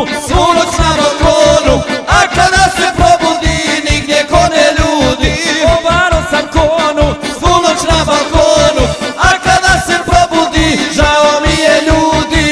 svu noć na balkonu, a kada se probudi nigdje ko ne ljudi. Obaro sam konu, Svu noć na balkonu, a kada se probudi žao mi je ljudi.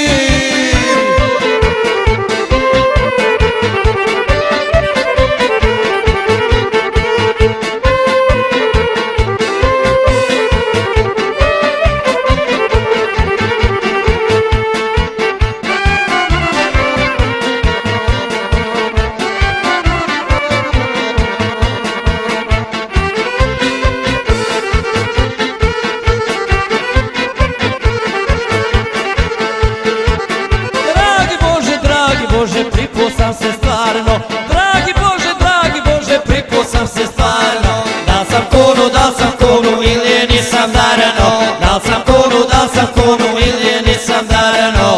Bože, pripo sam se stvarno. Dragi Bože, pripo sam se stvarno. Da sam konu ili je nisam darano. Da sam konu ili je nisam darano.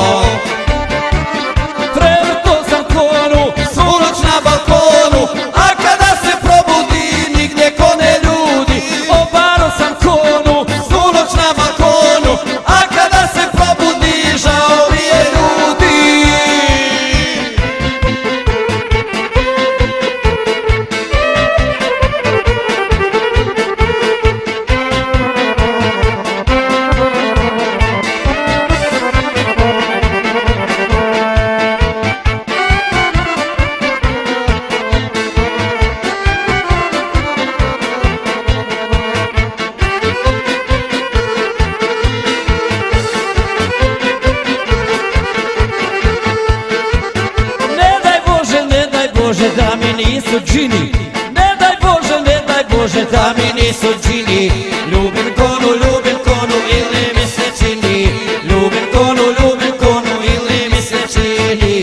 Prevrto sam konu, Svu noć na balkonu, a kada se probudi nigdje ko ne ljudi. obaro sam konu, Svu noć na balkonu, a kada se probudi žao mi je ljudi. ne daj Bože da mi nisu džini. Ne daj Bože da mi nisu džini. Ljubim konu ili mi se čini. Ljubim konu ili mi se čini.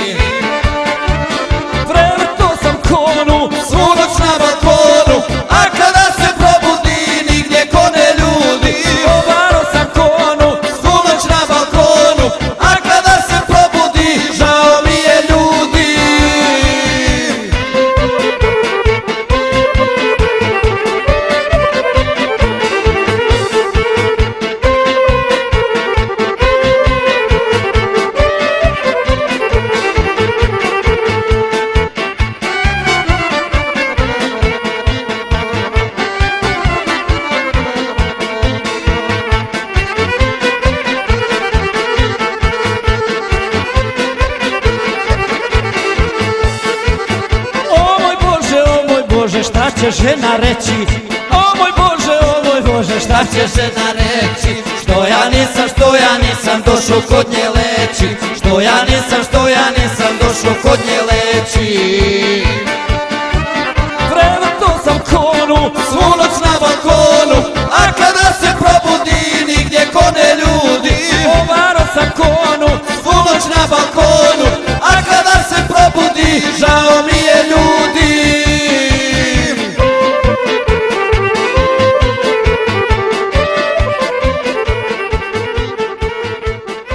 Prevrto sam konu, Svu noć na balkonu, a kada se probudi nigdje ko ne ljudi. obaro sam konu, Svu noć na balkonu, a kada se probudi žao mi je ljudi. o moj Bože, šta će žena reći? O moj Bože, šta će žena reći? Što ja nisam došao kod nje leći. Što ja nisam došao kod nje leći. Prevrto sam konu, Svu noć na balkonu, a kada se probudi nigdje ko ne ljudi. obaro sam konu, Svu noć na balkonu, a kada se probudi žao mi